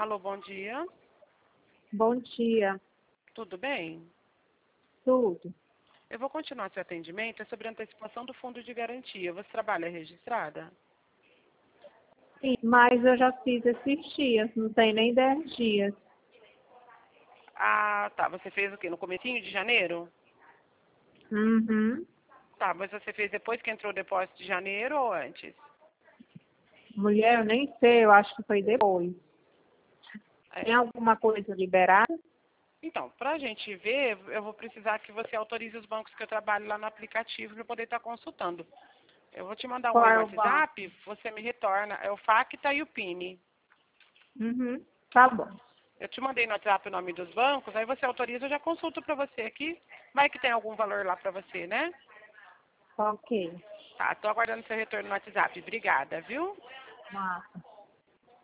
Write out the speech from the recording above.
Alô, bom dia. Bom dia, Tudo bem? tudo. Eu vou continuar seu atendimento. É sobre antecipação do fundo de garantia. Você trabalha registrada? Sim, mas eu já fiz esses dias, não tem nem 10 dias. Ah, tá. Você fez o quê? No comecinho de janeiro? Uhum. Tá, mas você fez depois que entrou o depósito de janeiro ou antes? Mulher, eu nem sei, eu acho que foi depois. Tem É. alguma coisa liberada? Então, para a gente ver, eu vou precisar que você autorize os bancos que eu trabalho lá no aplicativo para poder estar consultando. Eu vou te mandar um Qual oi no é o banco? WhatsApp, você me retorna. É o Facta e o Pini. Uhum. Tá bom. Eu te mandei no WhatsApp o nome dos bancos, aí você autoriza, eu já consulto para você aqui. Vai que tem algum valor lá para você, né? Ok. Tá, tô aguardando seu retorno no WhatsApp. Obrigada, viu? Massa.